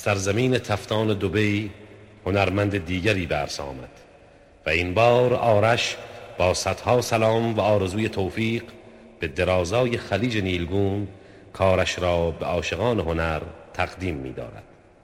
سرزمین تفتان دبی هنرمند دیگری به عرصه آمد و این بار آرش با صدها سلام و آرزوی توفیق به درازای خلیج نیلگون کارش را به عاشقان هنر تقدیم می دارد.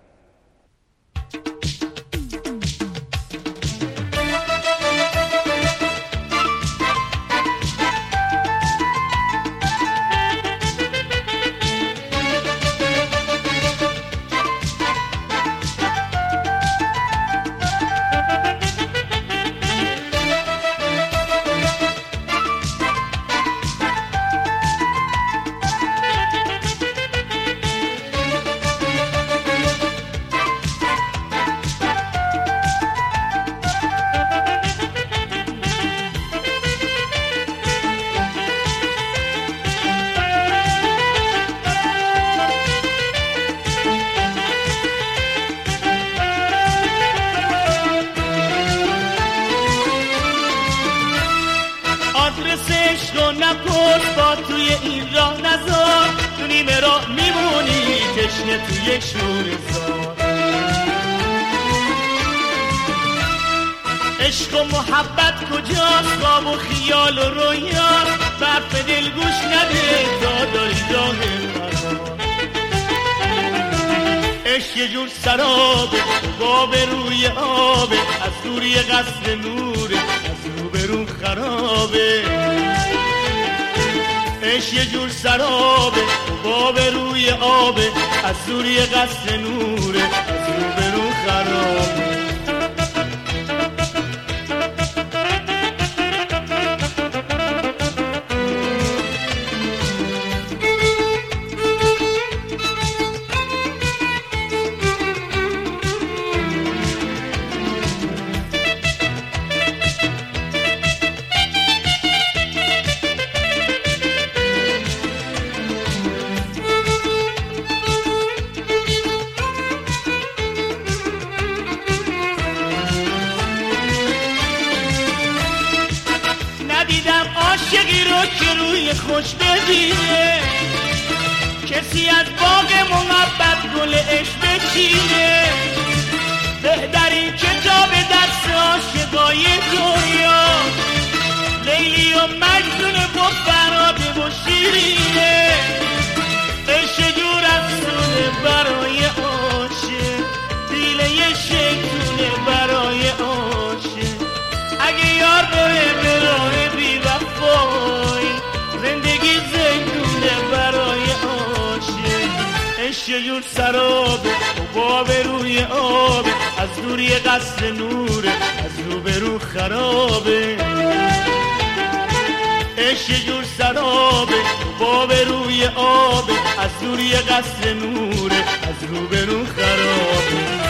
آدرسش رو نپرس با توی این راه نزار تو نیمه راه میمونی تشنه توی شورزار عشق و محبت کجاست خواب و خیال و رویاست برف دل گوش نده تا داری راه فرار عشق یه جور سرابه باب روی آبه از دوری قصد نوره از روبرو خرابه عشق یه جور سرابه باب روی آبه از دوری قصد نوره از روبرو خرابه ندیدم عاشقی رو که روی خوش بگیره کسی از باغ محبت گل عشق بچینه بهترین کتاب دست عاشقای دنیا لیلی و مجنون با فراده و شیرینه عشق جور افسونه برای عاشق دیله شیطونه برای عاشق اگه یار بره به راه بی وفای زندگی زندونه برای عاشق عشق یه جور سرابه و باب روی آبه از دوری قصد نوره از روبرو خرابه عشق یه جور سرابه و باب روی آبه از دوری قصد نوره از روبرو خرابه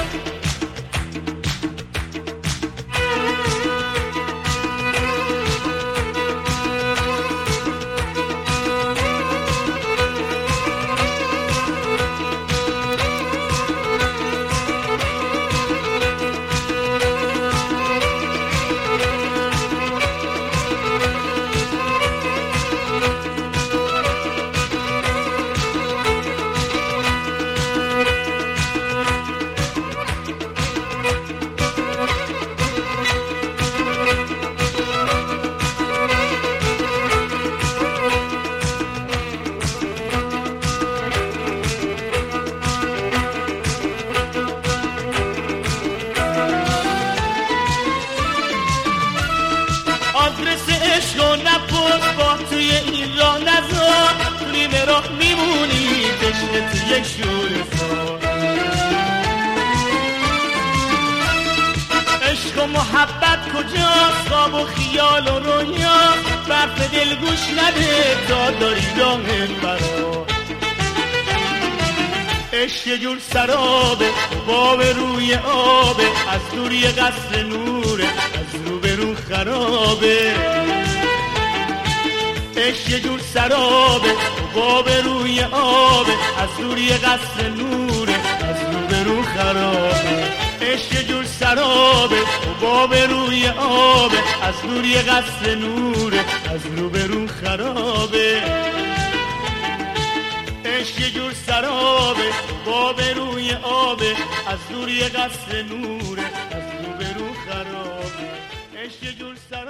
آدرس عشق و نپرس با توی این راه نزار تو نیمه راه میمونی تشنه توی یک شورزار عشق و محبت کجاست خواب و خیال و رویا برف دل گوش نده تا داری راه فرار عشق یه جور سرابه باب روی آبه از دوری قصد نوره از روبرو خرابه عشق یه جور سرابه باب روی آبه از دوری قصد نوره از روبرو خرابه عشق یه جور سرابه باب روی آبه از دوری قصد نوره از روبرو خرابه عشق یه جور جور سرابه باب روی آبه از دور یه قصر نوره از رو به رو خرابه عشق یه جور سرابه